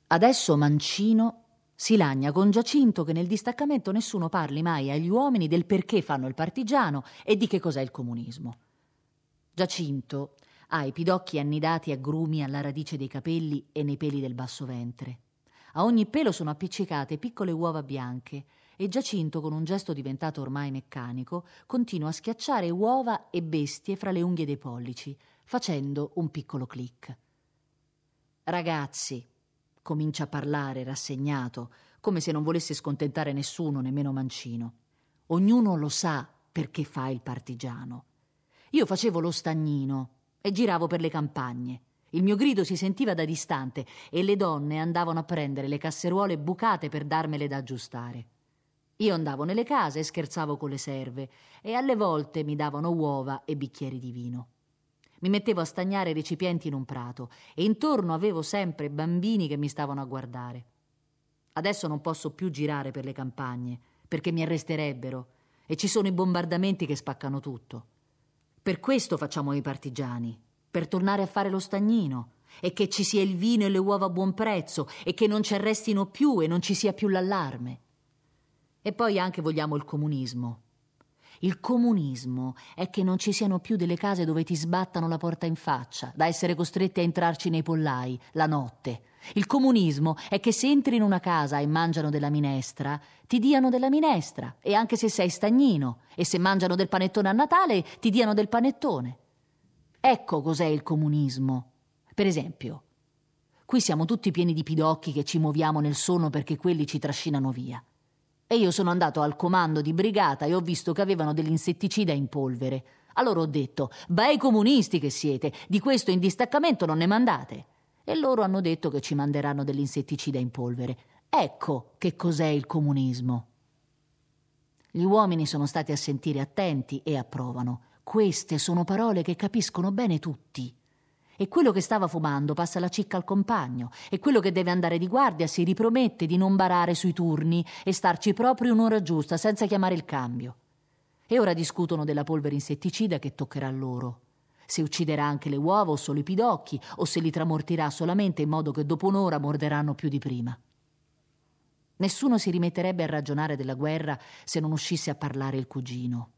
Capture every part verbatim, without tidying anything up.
Adesso Mancino si lagna con Giacinto che nel distaccamento nessuno parli mai agli uomini del perché fanno il partigiano e di che cos'è il comunismo. Giacinto ha i pidocchi annidati a grumi alla radice dei capelli e nei peli del basso ventre. A ogni pelo sono appiccicate piccole uova bianche e Giacinto, con un gesto diventato ormai meccanico, continua a schiacciare uova e bestie fra le unghie dei pollici, facendo un piccolo clic. Ragazzi, comincia a parlare rassegnato, come se non volesse scontentare nessuno, nemmeno Mancino. Ognuno lo sa perché fa il partigiano. Io facevo lo stagnino e giravo per le campagne. Il mio grido si sentiva da distante e le donne andavano a prendere le casseruole bucate per darmele da aggiustare. Io andavo nelle case e scherzavo con le serve e alle volte mi davano uova e bicchieri di vino. Mi mettevo a stagnare recipienti in un prato e intorno avevo sempre bambini che mi stavano a guardare. Adesso non posso più girare per le campagne perché mi arresterebbero e ci sono i bombardamenti che spaccano tutto. Per questo facciamo i partigiani, per tornare a fare lo stagnino e che ci sia il vino e le uova a buon prezzo e che non ci arrestino più e non ci sia più l'allarme. E poi anche vogliamo il comunismo. Il comunismo è che non ci siano più delle case dove ti sbattano la porta in faccia, da essere costretti a entrarci nei pollai la notte. Il comunismo è che se entri in una casa e mangiano della minestra, ti diano della minestra, e anche se sei stagnino, e se mangiano del panettone a Natale, ti diano del panettone. Ecco cos'è il comunismo. Per esempio, qui siamo tutti pieni di pidocchi che ci muoviamo nel sonno perché quelli ci trascinano via. E io sono andato al comando di brigata e ho visto che avevano dell'insetticida in polvere. Allora ho detto: bei comunisti che siete, di questo in distaccamento non ne mandate. E loro hanno detto che ci manderanno dell'insetticida in polvere. Ecco che cos'è il comunismo. Gli uomini sono stati a sentire attenti e approvano. Queste sono parole che capiscono bene tutti. E quello che stava fumando passa la cicca al compagno, e quello che deve andare di guardia si ripromette di non barare sui turni e starci proprio un'ora giusta senza chiamare il cambio. E ora discutono della polvere insetticida che toccherà loro. Se ucciderà anche le uova o solo i pidocchi, o se li tramortirà solamente in modo che dopo un'ora morderanno più di prima. Nessuno si rimetterebbe a ragionare della guerra se non uscisse a parlare il cugino.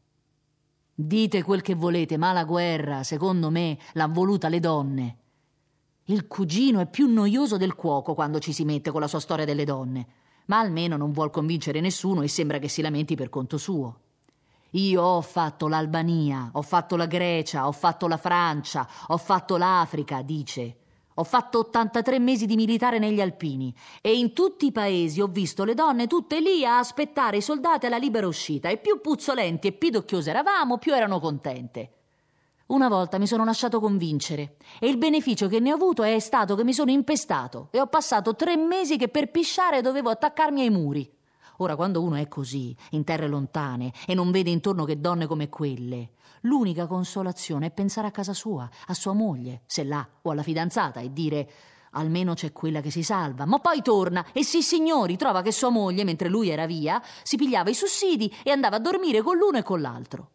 Dite quel che volete, ma la guerra, secondo me, l'han voluta le donne. Il cugino è più noioso del cuoco quando ci si mette con la sua storia delle donne, ma almeno non vuol convincere nessuno e sembra che si lamenti per conto suo. Io ho fatto l'Albania, ho fatto la Grecia, ho fatto la Francia, ho fatto l'Africa, dice. Ho fatto ottantatré mesi di militare negli Alpini e in tutti i paesi ho visto le donne tutte lì a aspettare i soldati alla libera uscita, e più puzzolenti e pidocchiose eravamo, più erano contente. Una volta mi sono lasciato convincere e il beneficio che ne ho avuto è stato che mi sono impestato e ho passato tre mesi che per pisciare dovevo attaccarmi ai muri. Ora, quando uno è così, in terre lontane, e non vede intorno che donne come quelle, l'unica consolazione è pensare a casa sua, a sua moglie, se l'ha, o alla fidanzata, e dire: almeno c'è quella che si salva. Ma poi torna e sì signori, trova che sua moglie, mentre lui era via, si pigliava i sussidi e andava a dormire con l'uno e con l'altro.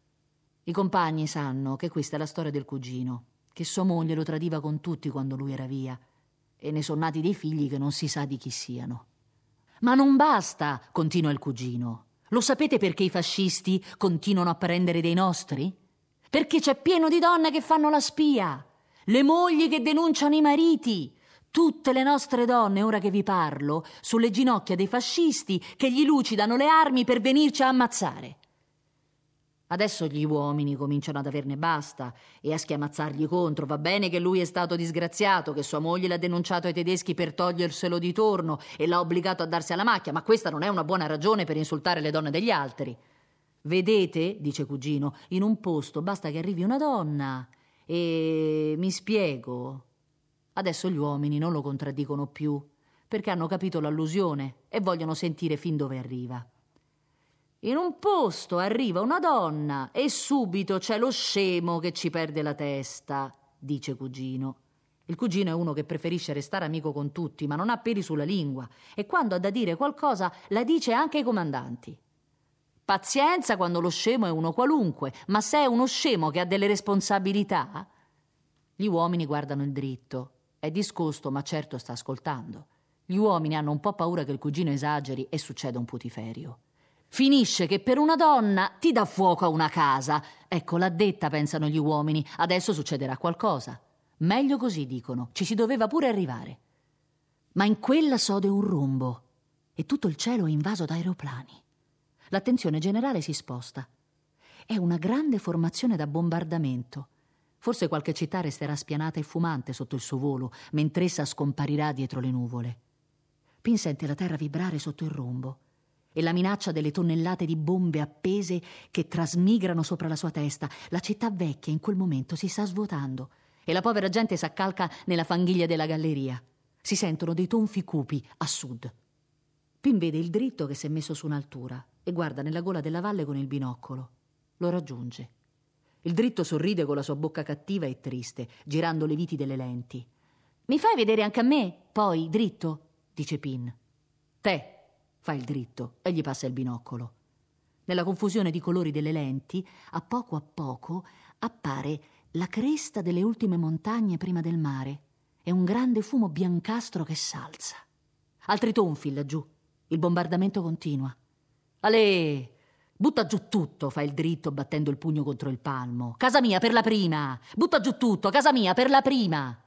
I compagni sanno che questa è la storia del cugino, che sua moglie lo tradiva con tutti quando lui era via, e ne sono nati dei figli che non si sa di chi siano. Ma non basta, continua il cugino. Lo sapete perché i fascisti continuano a prendere dei nostri? Perché c'è pieno di donne che fanno la spia, le mogli che denunciano i mariti. Tutte le nostre donne, ora che vi parlo, sulle ginocchia dei fascisti che gli lucidano le armi per venirci a ammazzare. Adesso gli uomini cominciano ad averne basta e a schiamazzargli contro. Va bene che lui è stato disgraziato, che sua moglie l'ha denunciato ai tedeschi per toglierselo di torno e l'ha obbligato a darsi alla macchia, ma questa non è una buona ragione per insultare le donne degli altri. Vedete, dice cugino, in un posto basta che arrivi una donna e... mi spiego. Adesso gli uomini non lo contraddicono più perché hanno capito l'allusione e vogliono sentire fin dove arriva. In un posto arriva una donna e subito c'è lo scemo che ci perde la testa, dice cugino. Il cugino è uno che preferisce restare amico con tutti, ma non ha peli sulla lingua, e quando ha da dire qualcosa la dice anche ai comandanti. Pazienza quando lo scemo è uno qualunque, ma se è uno scemo che ha delle responsabilità... Gli uomini guardano il dritto. È discosto, ma certo sta ascoltando. Gli uomini hanno un po' paura che il cugino esageri e succeda un putiferio. Finisce che per una donna ti dà fuoco a una casa. Ecco, l'ha detta, pensano gli uomini. Adesso succederà qualcosa. Meglio così, dicono. Ci si doveva pure arrivare. Ma in quella sode un rombo e tutto il cielo è invaso da aeroplani. L'attenzione generale si sposta. È una grande formazione da bombardamento. Forse qualche città resterà spianata e fumante sotto il suo volo, mentre essa scomparirà dietro le nuvole. Pin sente la terra vibrare sotto il rombo e la minaccia delle tonnellate di bombe appese che trasmigrano sopra la sua testa. La città vecchia in quel momento si sta svuotando e la povera gente s'accalca nella fanghiglia della galleria. Si sentono dei tonfi cupi a sud. Pin vede il dritto che si è messo su un'altura e guarda nella gola della valle con il binocolo. Lo raggiunge. Il dritto sorride con la sua bocca cattiva e triste, girando le viti delle lenti. «Mi fai vedere anche a me, poi, dritto?» dice Pin. «Te», fa il dritto e gli passa il binocolo. Nella confusione di colori delle lenti, a poco a poco appare la cresta delle ultime montagne prima del mare e un grande fumo biancastro che s'alza. Altri tonfi laggiù. Il bombardamento continua. «Alè! Butta giù tutto», fa il dritto battendo il pugno contro il palmo. «Casa mia per la prima! Butta giù tutto, casa mia per la prima!»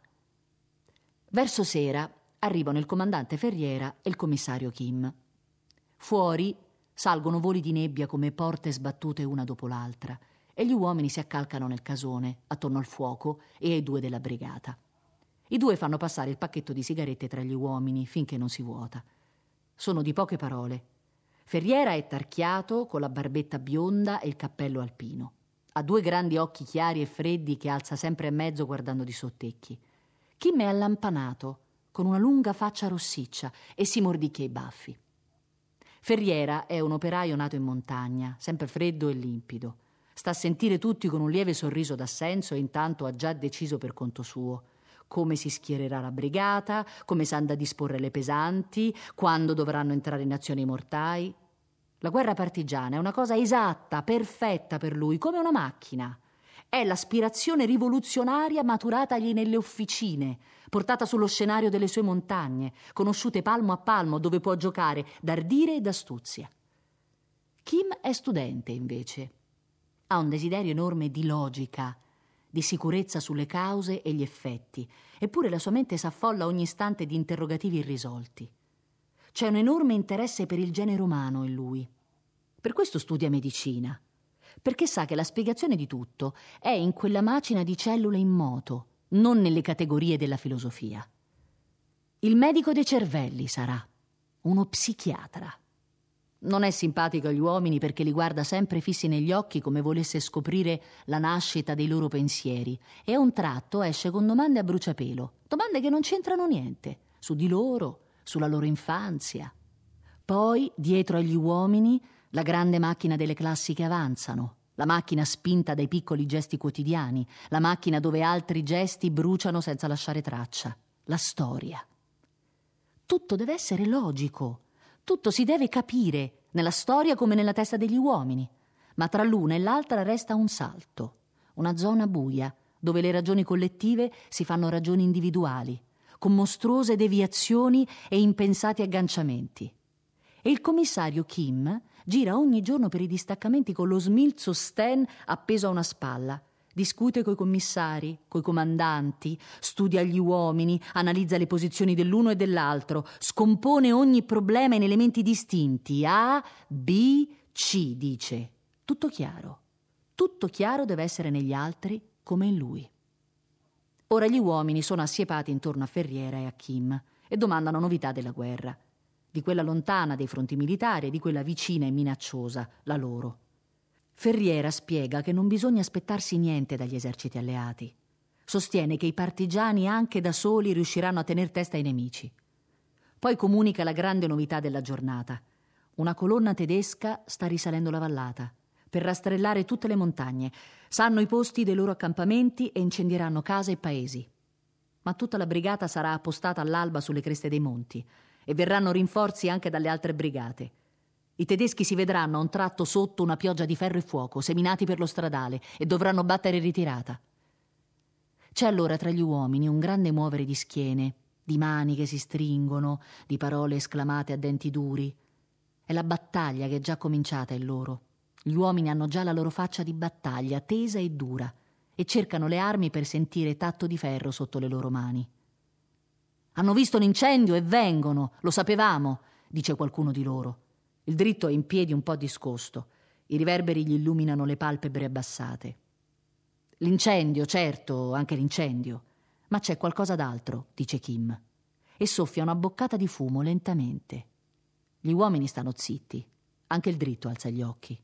Verso sera arrivano il comandante Ferriera e il commissario Kim. Fuori salgono voli di nebbia come porte sbattute una dopo l'altra e gli uomini si accalcano nel casone, attorno al fuoco e ai due della brigata. I due fanno passare il pacchetto di sigarette tra gli uomini finché non si vuota. Sono di poche parole. Ferriera è tarchiato, con la barbetta bionda e il cappello alpino. Ha due grandi occhi chiari e freddi che alza sempre e mezzo guardando di sottecchi. Kim è allampanato, con una lunga faccia rossiccia e si mordicchia i baffi. Ferriera è un operaio nato in montagna, sempre freddo e limpido. Sta a sentire tutti con un lieve sorriso d'assenso e intanto ha già deciso per conto suo come si schiererà la brigata, come s'han da disporre le pesanti, quando dovranno entrare in azione i mortai. La guerra partigiana è una cosa esatta, perfetta per lui, come una macchina. È l'aspirazione rivoluzionaria maturatagli nelle officine, portata sullo scenario delle sue montagne, conosciute palmo a palmo, dove può giocare d'ardire e d'astuzia. Kim è studente, invece. Ha un desiderio enorme di logica, di sicurezza sulle cause e gli effetti, eppure la sua mente s'affolla ogni istante di interrogativi irrisolti. C'è un enorme interesse per il genere umano in lui. Per questo studia medicina, perché sa che la spiegazione di tutto è in quella macina di cellule in moto, non nelle categorie della filosofia. Il medico dei cervelli sarà, uno psichiatra. Non è simpatico agli uomini perché li guarda sempre fissi negli occhi come volesse scoprire la nascita dei loro pensieri e a un tratto esce con domande a bruciapelo, domande che non c'entrano niente, su di loro, sulla loro infanzia. Poi, dietro agli uomini, la grande macchina delle classi che avanzano, la macchina spinta dai piccoli gesti quotidiani, la macchina dove altri gesti bruciano senza lasciare traccia, la storia. Tutto deve essere logico. Tutto si deve capire, nella storia come nella testa degli uomini, ma tra l'una e l'altra resta un salto, una zona buia, dove le ragioni collettive si fanno ragioni individuali, con mostruose deviazioni e impensati agganciamenti. E il commissario Kim gira ogni giorno per i distaccamenti con lo smilzo Sten appeso a una spalla. Discute coi commissari, coi comandanti, studia gli uomini, analizza le posizioni dell'uno e dell'altro, scompone ogni problema in elementi distinti. A, B, C, dice. Tutto chiaro. Tutto chiaro deve essere negli altri come in lui. Ora gli uomini sono assiepati intorno a Ferriera e a Kim e domandano novità della guerra, di quella lontana dei fronti militari e di quella vicina e minacciosa, la loro. Ferriera spiega che non bisogna aspettarsi niente dagli eserciti alleati. Sostiene che i partigiani anche da soli riusciranno a tener testa ai nemici. Poi comunica la grande novità della giornata. Una colonna tedesca sta risalendo la vallata per rastrellare tutte le montagne. Sanno i posti dei loro accampamenti e incendieranno case e paesi. Ma tutta la brigata sarà appostata all'alba sulle creste dei monti e verranno rinforzi anche dalle altre brigate. I tedeschi si vedranno a un tratto sotto una pioggia di ferro e fuoco, seminati per lo stradale, e dovranno battere ritirata. C'è allora tra gli uomini un grande muovere di schiene, di mani che si stringono, di parole esclamate a denti duri. È la battaglia che è già cominciata in loro. Gli uomini hanno già la loro faccia di battaglia, tesa e dura, e cercano le armi per sentire tatto di ferro sotto le loro mani. «Hanno visto l'incendio e vengono, lo sapevamo», dice qualcuno di loro. Il dritto è in piedi un po' discosto. I riverberi gli illuminano le palpebre abbassate. «L'incendio, certo, anche l'incendio. Ma c'è qualcosa d'altro», dice Kim, e soffia una boccata di fumo lentamente. Gli uomini stanno zitti. Anche il dritto alza gli occhi.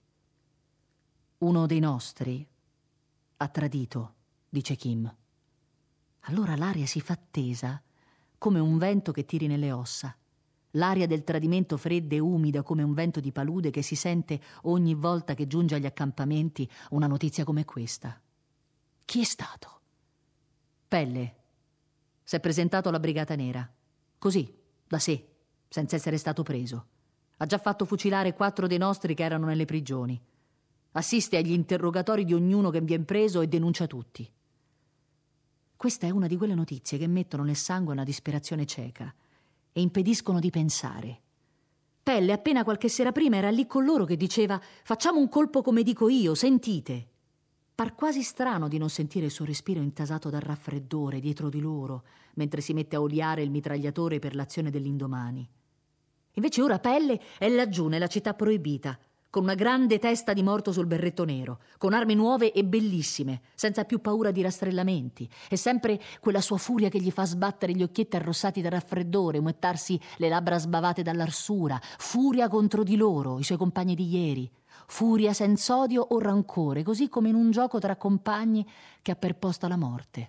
«Uno dei nostri ha tradito», dice Kim. Allora l'aria si fa tesa, come un vento che tiri nelle ossa. L'aria del tradimento fredda e umida come un vento di palude che si sente ogni volta che giunge agli accampamenti una notizia come questa. Chi è stato? Pelle. Si è presentato alla Brigata Nera. Così, da sé, senza essere stato preso. Ha già fatto fucilare quattro dei nostri che erano nelle prigioni. Assiste agli interrogatori di ognuno che viene preso e denuncia tutti. Questa è una di quelle notizie che mettono nel sangue una disperazione cieca e impediscono di pensare. Pelle, appena qualche sera prima, era lì con loro che diceva: «Facciamo un colpo come dico io, sentite». Par quasi strano di non sentire il suo respiro intasato dal raffreddore dietro di loro, mentre si mette a oliare il mitragliatore per l'azione dell'indomani. Invece ora Pelle è laggiù nella città proibita, con una grande testa di morto sul berretto nero, con armi nuove e bellissime, senza più paura di rastrellamenti, e sempre quella sua furia che gli fa sbattere gli occhietti arrossati dal raffreddore, umettarsi le labbra sbavate dall'arsura, furia contro di loro, i suoi compagni di ieri, furia senza odio o rancore, così come in un gioco tra compagni che ha perposto la morte.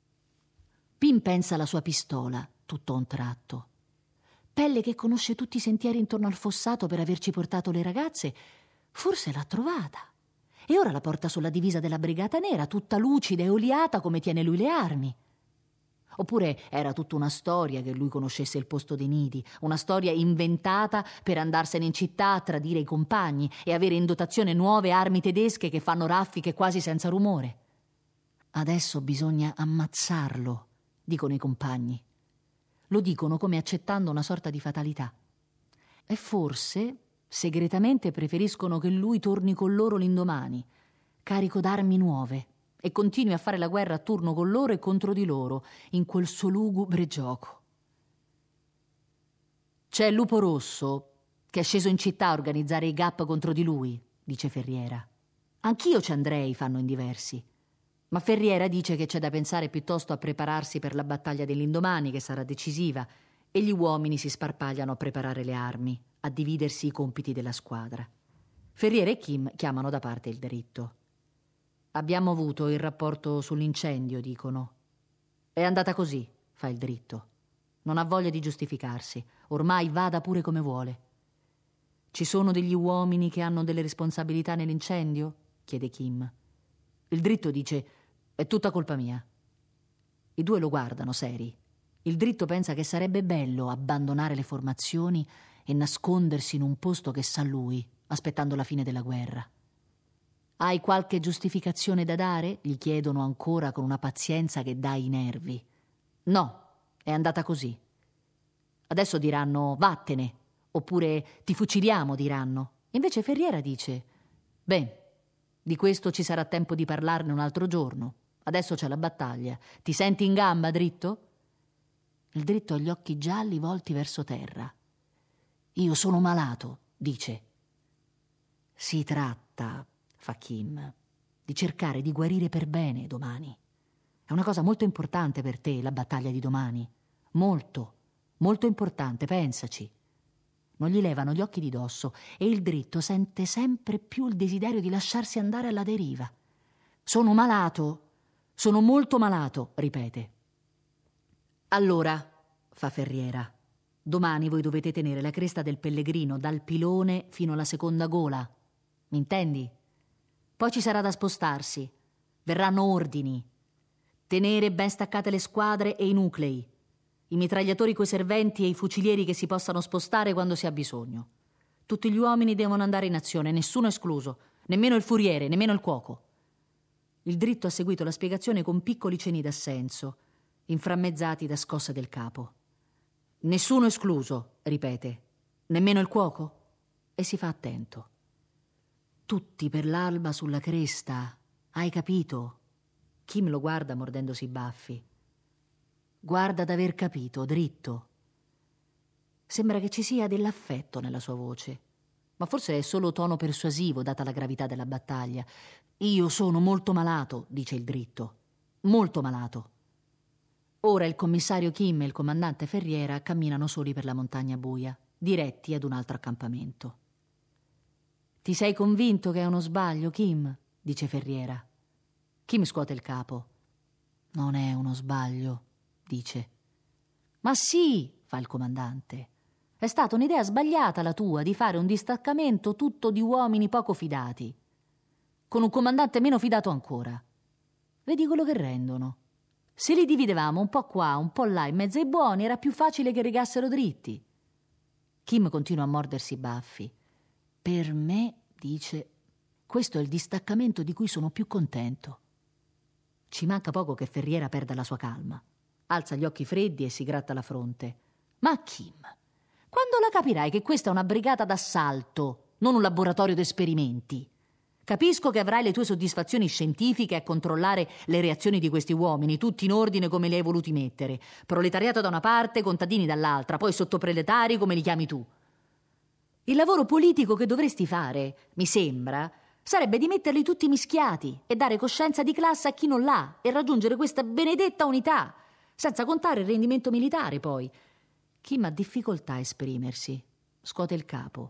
Pim pensa alla sua pistola, tutto a un tratto. Pelle, che conosce tutti i sentieri intorno al fossato per averci portato le ragazze, forse l'ha trovata. E ora la porta sulla divisa della Brigata Nera, tutta lucida e oliata come tiene lui le armi. Oppure era tutta una storia che lui conoscesse il posto dei nidi, una storia inventata per andarsene in città a tradire i compagni e avere in dotazione nuove armi tedesche che fanno raffiche quasi senza rumore. Adesso bisogna ammazzarlo, dicono i compagni. Lo dicono come accettando una sorta di fatalità. E forse, segretamente, preferiscono che lui torni con loro l'indomani, carico d'armi nuove, e continui a fare la guerra a turno con loro e contro di loro, in quel suo lugubre gioco. «C'è Lupo Rosso, che è sceso in città a organizzare i G A P contro di lui», dice Ferriera. «Anch'io ci andrei», fanno in diversi. Ma Ferriera dice che c'è da pensare piuttosto a prepararsi per la battaglia dell'indomani, che sarà decisiva, e gli uomini si sparpagliano a preparare le armi, a dividersi i compiti della squadra. Ferriera e Kim chiamano da parte il dritto. «Abbiamo avuto il rapporto sull'incendio», dicono. «È andata così», fa il dritto. Non ha voglia di giustificarsi, ormai vada pure come vuole. «Ci sono degli uomini che hanno delle responsabilità nell'incendio?» chiede Kim. Il dritto dice: «È tutta colpa mia». I due lo guardano seri. Il dritto pensa che sarebbe bello abbandonare le formazioni e nascondersi in un posto che sa lui, aspettando la fine della guerra. «Hai qualche giustificazione da dare?» gli chiedono ancora con una pazienza che dà ai nervi. «No, è andata così». Adesso diranno: «Vattene», oppure «Ti fuciliamo», diranno. Invece Ferriera dice: «Beh, di questo ci sarà tempo di parlarne un altro giorno. Adesso c'è la battaglia. Ti senti in gamba, dritto?» Il dritto ha gli occhi gialli volti verso terra. «Io sono malato», dice. «Si tratta», fa Kim, «di cercare di guarire per bene domani. È una cosa molto importante per te, la battaglia di domani. Molto, molto importante, pensaci». Non gli levano gli occhi di dosso e il dritto sente sempre più il desiderio di lasciarsi andare alla deriva. «Sono malato, sono molto malato», ripete. «Allora», fa Ferriera, «domani voi dovete tenere la cresta del pellegrino dal pilone fino alla seconda gola. Mi intendi? Poi ci sarà da spostarsi. Verranno ordini. Tenere ben staccate le squadre e i nuclei. I mitragliatori coi serventi e i fucilieri che si possano spostare quando si ha bisogno. Tutti gli uomini devono andare in azione, nessuno escluso, nemmeno il furiere, nemmeno il cuoco». Il dritto ha seguito la spiegazione con piccoli cenni d'assenso, inframmezzati da scosse del capo. Nessuno escluso, ripete. Nemmeno il cuoco? E si fa attento. Tutti per l'alba sulla cresta, hai capito? Kim lo guarda mordendosi i baffi. Guarda d'aver capito, dritto. Sembra che ci sia dell'affetto nella sua voce, ma forse è solo tono persuasivo data la gravità della battaglia. Io sono molto malato, dice il dritto. Molto malato. Ora il commissario Kim e il comandante Ferriera camminano soli per la montagna buia, diretti ad un altro accampamento. Ti sei convinto che è uno sbaglio, Kim? Dice Ferriera. Kim scuote il capo. Non è uno sbaglio, dice. Ma sì, fa il comandante. È stata un'idea sbagliata la tua di fare un distaccamento tutto di uomini poco fidati, con un comandante meno fidato ancora. Vedi quello che rendono. Se li dividevamo un po' qua, un po' là, in mezzo ai buoni, era più facile che rigassero dritti. Kim continua a mordersi i baffi. Per me, dice, questo è il distaccamento di cui sono più contento. Ci manca poco che Ferriera perda la sua calma. Alza gli occhi freddi e si gratta la fronte. Ma Kim, quando la capirai che questa è una brigata d'assalto, non un laboratorio d'esperimenti? Capisco che avrai le tue soddisfazioni scientifiche a controllare le reazioni di questi uomini, tutti in ordine come li hai voluti mettere. Proletariato da una parte, contadini dall'altra, poi sottoproletari come li chiami tu. Il lavoro politico che dovresti fare, mi sembra, sarebbe di metterli tutti mischiati e dare coscienza di classe a chi non l'ha e raggiungere questa benedetta unità, senza contare il rendimento militare poi. Kim ha difficoltà a esprimersi, scuote il capo.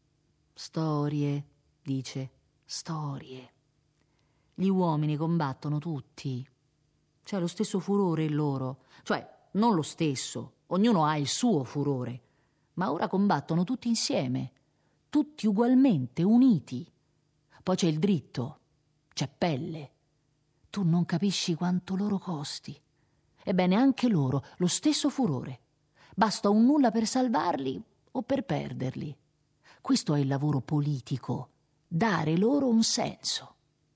Storie, dice. Storie. Gli uomini combattono tutti. C'è lo stesso furore in loro. Cioè, non lo stesso. Ognuno ha il suo furore. Ma ora combattono tutti insieme. Tutti ugualmente, uniti. Poi c'è il dritto. C'è pelle. Tu non capisci quanto loro costi. Ebbene, anche loro, lo stesso furore. Basta un nulla per salvarli o per perderli. Questo è il lavoro politico. Dare loro un senso.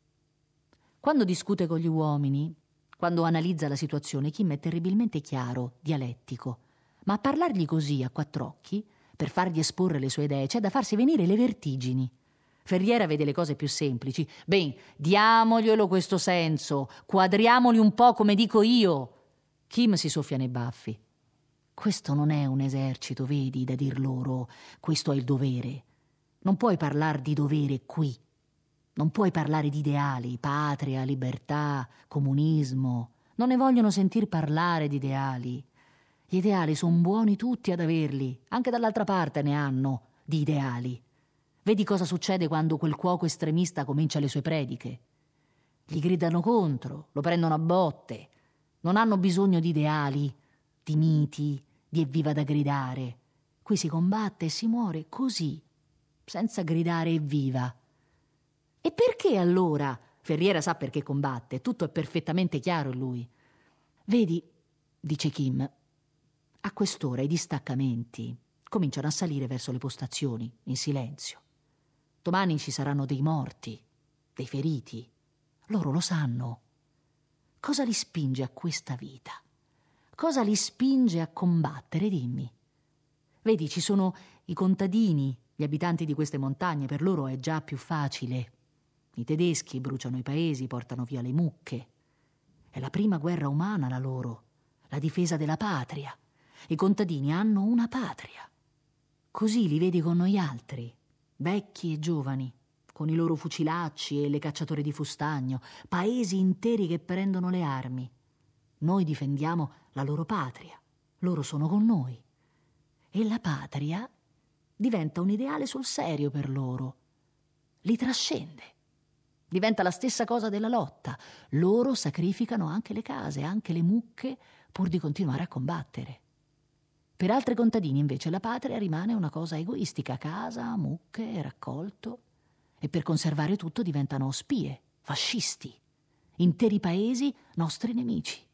Quando discute con gli uomini, quando analizza la situazione, Kim è terribilmente chiaro, dialettico, ma a parlargli così a quattro occhi, per fargli esporre le sue idee, c'è da farsi venire le vertigini. Ferriera vede le cose più semplici. Ben, diamoglielo questo senso, quadriamoli un po' come dico io. Kim si soffia nei baffi. Questo non è un esercito, vedi, da dir loro, questo è il dovere. Non puoi parlare di dovere qui. Non puoi parlare di ideali, patria, libertà, comunismo. Non ne vogliono sentir parlare di ideali. Gli ideali sono buoni tutti ad averli. Anche dall'altra parte ne hanno, di ideali. Vedi cosa succede quando quel cuoco estremista comincia le sue prediche. Gli gridano contro, lo prendono a botte. Non hanno bisogno di ideali, di miti, di evviva da gridare. Qui si combatte e si muore così, senza gridare evviva. E perché allora? Ferriera sa perché combatte, tutto è perfettamente chiaro in lui. Vedi, dice Kim, a quest'ora i distaccamenti cominciano a salire verso le postazioni, in silenzio. Domani ci saranno dei morti, dei feriti. Loro lo sanno. Cosa li spinge a questa vita? Cosa li spinge a combattere, dimmi? Vedi, ci sono i contadini, gli abitanti di queste montagne, per loro è già più facile. I tedeschi bruciano i paesi, portano via le mucche. È la prima guerra umana la loro, la difesa della patria. I contadini hanno una patria. Così li vedi con noi altri, vecchi e giovani, con i loro fucilacci e le cacciatori di fustagno, paesi interi che prendono le armi. Noi difendiamo la loro patria, loro sono con noi. E la patria diventa un ideale sul serio per loro. Li trascende. Diventa la stessa cosa della lotta. Loro sacrificano anche le case, anche le mucche, pur di continuare a combattere. Per altri contadini, invece, la patria rimane una cosa egoistica. Casa, mucche, raccolto. E per conservare tutto diventano spie, fascisti. Interi paesi, nostri nemici.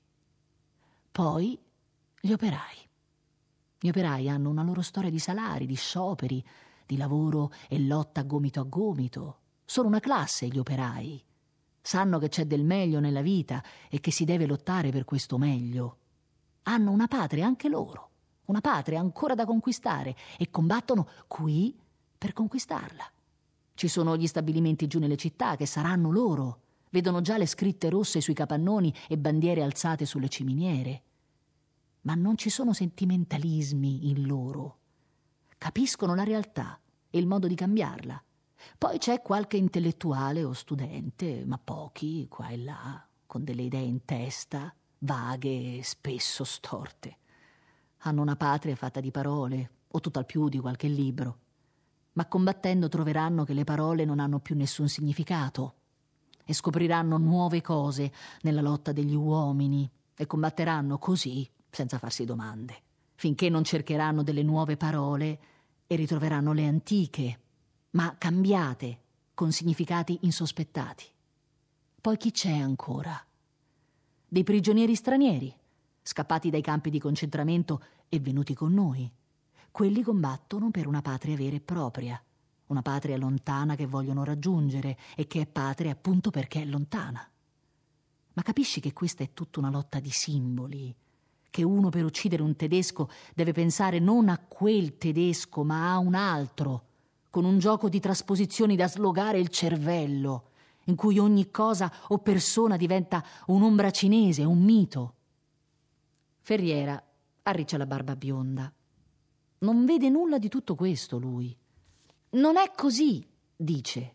Poi gli operai. Gli operai hanno una loro storia di salari, di scioperi, di lavoro e lotta gomito a gomito. Sono una classe gli operai. Sanno che c'è del meglio nella vita e che si deve lottare per questo meglio. Hanno una patria anche loro, una patria ancora da conquistare, e combattono qui per conquistarla. Ci sono gli stabilimenti giù nelle città che saranno loro. Vedono già le scritte rosse sui capannoni e bandiere alzate sulle ciminiere. Ma non ci sono sentimentalismi in loro. Capiscono la realtà e il modo di cambiarla. Poi c'è qualche intellettuale o studente, ma pochi, qua e là, con delle idee in testa, vaghe e spesso storte. Hanno una patria fatta di parole, o tutt'al più di qualche libro. Ma combattendo troveranno che le parole non hanno più nessun significato e scopriranno nuove cose nella lotta degli uomini e combatteranno così, senza farsi domande, finché non cercheranno delle nuove parole e ritroveranno le antiche, ma cambiate, con significati insospettati. Poi chi c'è ancora? Dei prigionieri stranieri, scappati dai campi di concentramento e venuti con noi. Quelli combattono per una patria vera e propria, una patria lontana che vogliono raggiungere e che è patria appunto perché è lontana. Ma capisci che questa è tutta una lotta di simboli, che uno per uccidere un tedesco deve pensare non a quel tedesco ma a un altro, con un gioco di trasposizioni da slogare il cervello, in cui ogni cosa o persona diventa un'ombra cinese, un mito. Ferriera arriccia la barba bionda. Non vede nulla di tutto questo, lui. Non è così, dice.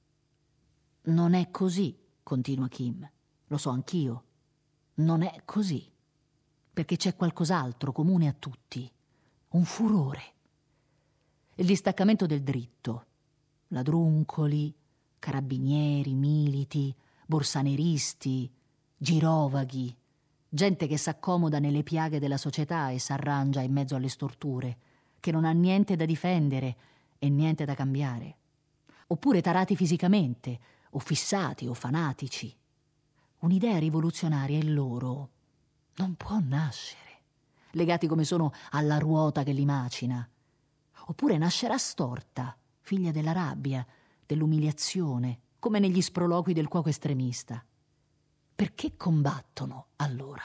Non è così, continua Kim. Lo so anch'io. Non è così. Perché c'è qualcos'altro comune a tutti. Un furore. Il distaccamento del dritto. Ladruncoli, carabinieri, militi, borsaneristi, girovaghi, gente che s'accomoda nelle piaghe della società e s'arrangia in mezzo alle storture, che non ha niente da difendere e niente da cambiare. Oppure tarati fisicamente, o fissati o fanatici. Un'idea rivoluzionaria in loro non può nascere, legati come sono alla ruota che li macina. Oppure nascerà storta, figlia della rabbia, dell'umiliazione, come negli sproloqui del cuoco estremista. Perché combattono, allora?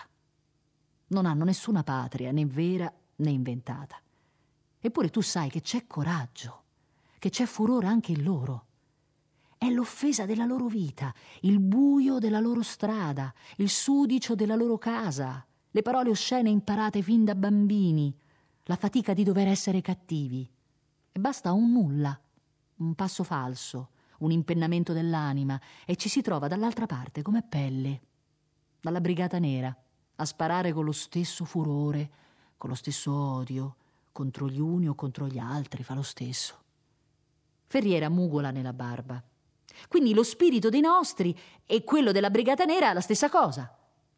Non hanno nessuna patria, né vera né inventata. Eppure tu sai che c'è coraggio, che c'è furore anche in loro. È l'offesa della loro vita, il buio della loro strada, il sudicio della loro casa, le parole oscene imparate fin da bambini, la fatica di dover essere cattivi. E basta un nulla, un passo falso, un impennamento dell'anima, e ci si trova dall'altra parte come pelle, dalla brigata nera, a sparare con lo stesso furore, con lo stesso odio, contro gli uni o contro gli altri, fa lo stesso. Ferriera mugola nella barba. Quindi lo spirito dei nostri e quello della brigata nera è la stessa cosa.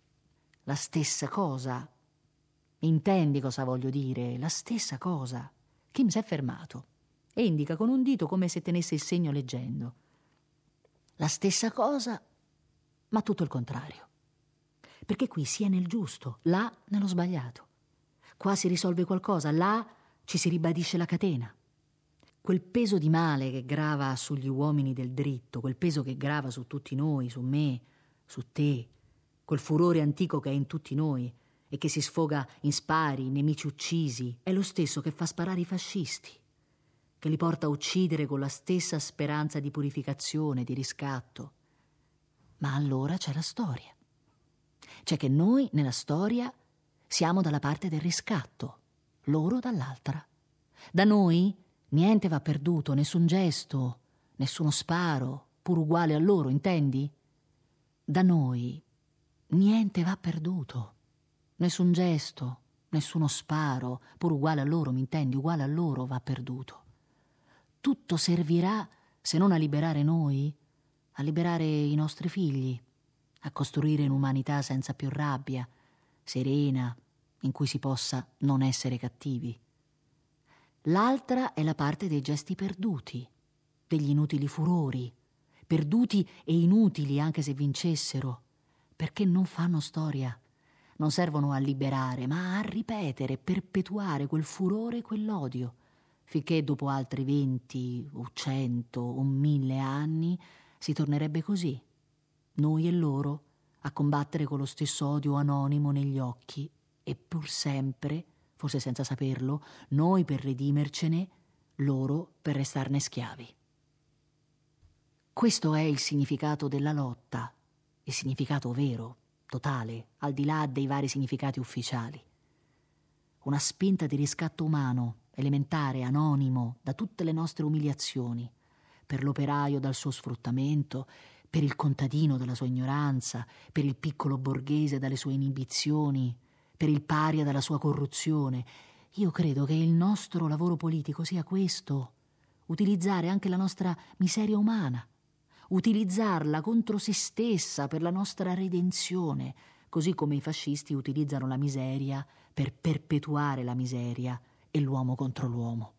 La stessa cosa. Intendi cosa voglio dire? La stessa cosa. Kim si è fermato e indica con un dito come se tenesse il segno leggendo. La stessa cosa, ma tutto il contrario. Perché qui si è nel giusto, là nello sbagliato. Qua si risolve qualcosa, là ci si ribadisce la catena. Quel peso di male che grava sugli uomini del dritto, quel peso che grava su tutti noi, su me, su te, quel furore antico che è in tutti noi e che si sfoga in spari, in nemici uccisi, è lo stesso che fa sparare i fascisti, che li porta a uccidere con la stessa speranza di purificazione, di riscatto. Ma allora c'è la storia. C'è che noi, nella storia, siamo dalla parte del riscatto, loro dall'altra. Da noi niente va perduto, nessun gesto, nessuno sparo, pur uguale a loro, intendi? Da noi niente va perduto, nessun gesto, nessuno sparo, pur uguale a loro, mi intendi? Uguale a loro va perduto. Tutto servirà, se non a liberare noi, a liberare i nostri figli, a costruire un'umanità senza più rabbia, serena, in cui si possa non essere cattivi. L'altra è la parte dei gesti perduti, degli inutili furori, perduti e inutili anche se vincessero, perché non fanno storia, non servono a liberare, ma a ripetere, perpetuare quel furore e quell'odio, finché dopo altri venti o cento o mille anni si tornerebbe così, noi e loro, a combattere con lo stesso odio anonimo negli occhi e pur sempre, forse senza saperlo, noi per redimercene, loro per restarne schiavi. Questo è il significato della lotta, il significato vero, totale, al di là dei vari significati ufficiali. Una spinta di riscatto umano, elementare, anonimo, da tutte le nostre umiliazioni, per l'operaio dal suo sfruttamento, per il contadino dalla sua ignoranza, per il piccolo borghese dalle sue inibizioni, per il paria dalla sua corruzione. Io credo che il nostro lavoro politico sia questo, utilizzare anche la nostra miseria umana, utilizzarla contro se stessa per la nostra redenzione, così come i fascisti utilizzano la miseria per perpetuare la miseria e l'uomo contro l'uomo.